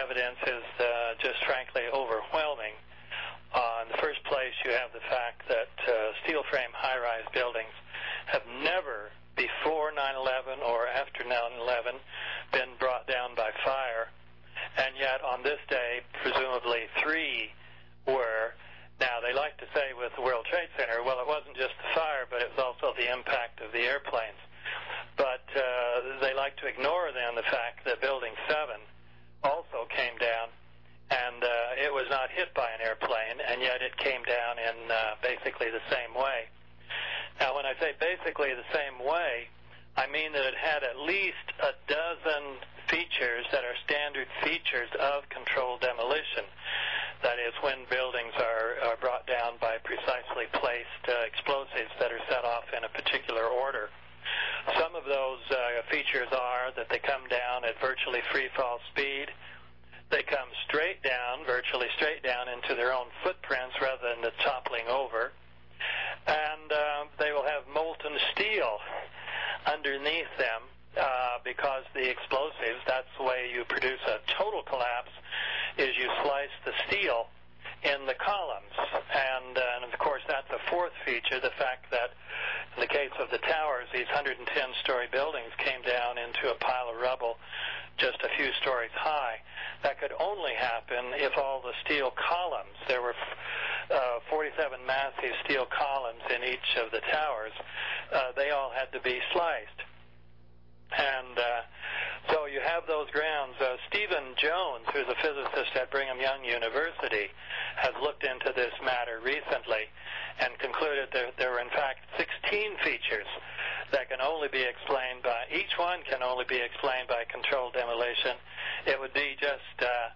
evidence is just frankly overwhelming. In the first place, you have the fact that steel frame high-rise buildings have never before 9/11 or after 9/11 been brought down by fire, and yet on this day, presumably 3 were. Now, they like to say with the World Trade Center, well, it wasn't just the fire, but it was also the impact of the airplanes. But they like to ignore, then, the fact that Building 7 also came down, and it was not hit by an airplane, and yet it came down in basically the same way. Now, when I say basically the same way, I mean that it had at least a dozen features that are standard features of controlled demolition. That is, when buildings are brought down by precisely placed explosives that are set off in a particular order. Some of those features are that they come down at virtually free-fall speed. They come straight down, virtually straight down into their own footprints rather than the toppling over. And they will have molten steel underneath them because the explosives, that's the way you produce a total collapse, is you slice the steel in the columns. And of course, that's a fourth feature, the fact that in the case of the towers, these 110-story buildings came down into a pile of rubble just a few stories high. That could only happen if all the steel columns, there were 47 massive steel columns in each of the towers, they all had to be sliced. And so you have those grounds. Stephen Jones, who's a physicist at Brigham Young University, has looked into this matter recently and concluded that there were in fact 16 features that can only be explained by, each one can only be explained by controlled demolition. It would be just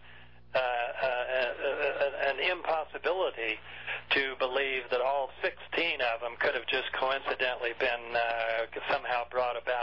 an impossibility to believe that all 16 of them could have just coincidentally been somehow brought about